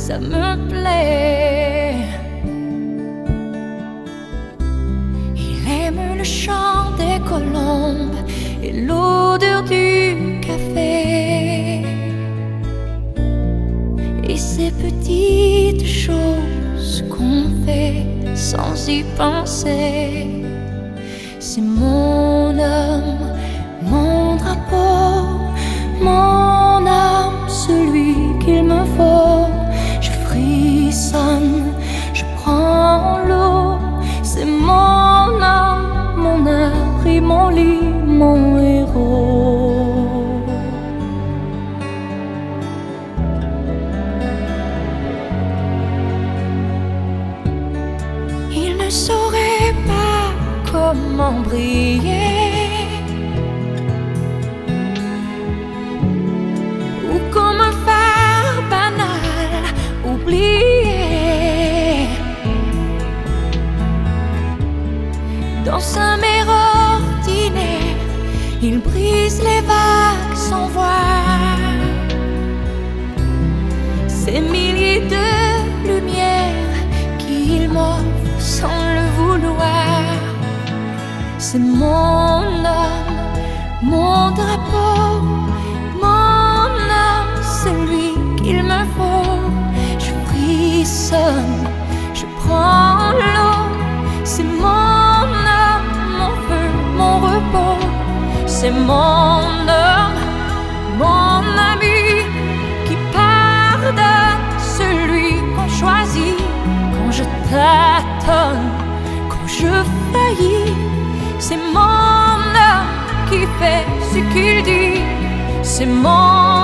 ça me plaît. Il aime le chant des colombes et l'odeur du café, et ces petites choses qu'on fait sans y penser. C'est mon homme, mon drapeau, mon âme, celui qu'il me faut. Je frissonne, je prends l'eau. C'est mon homme, mon abri, mon lit, mon héros. Il ne saurait pas comment briller ou comment faire banal, oublier. Dans sa mer ordinaire, il brise les vagues sans voix. Ces milliers de lumières qu'il m'offre sans le vouloir. C'est mon homme, mon drapeau, mon âme, celui qu'il me faut. Je frissonne, je prends l'eau. C'est mon homme, mon feu, mon repos. C'est mon homme, mon ami, qui pardonne, celui qu'on choisit quand je tâtonne, quand je faillis. C'est mon homme qui fait ce qu'il dit. C'est mon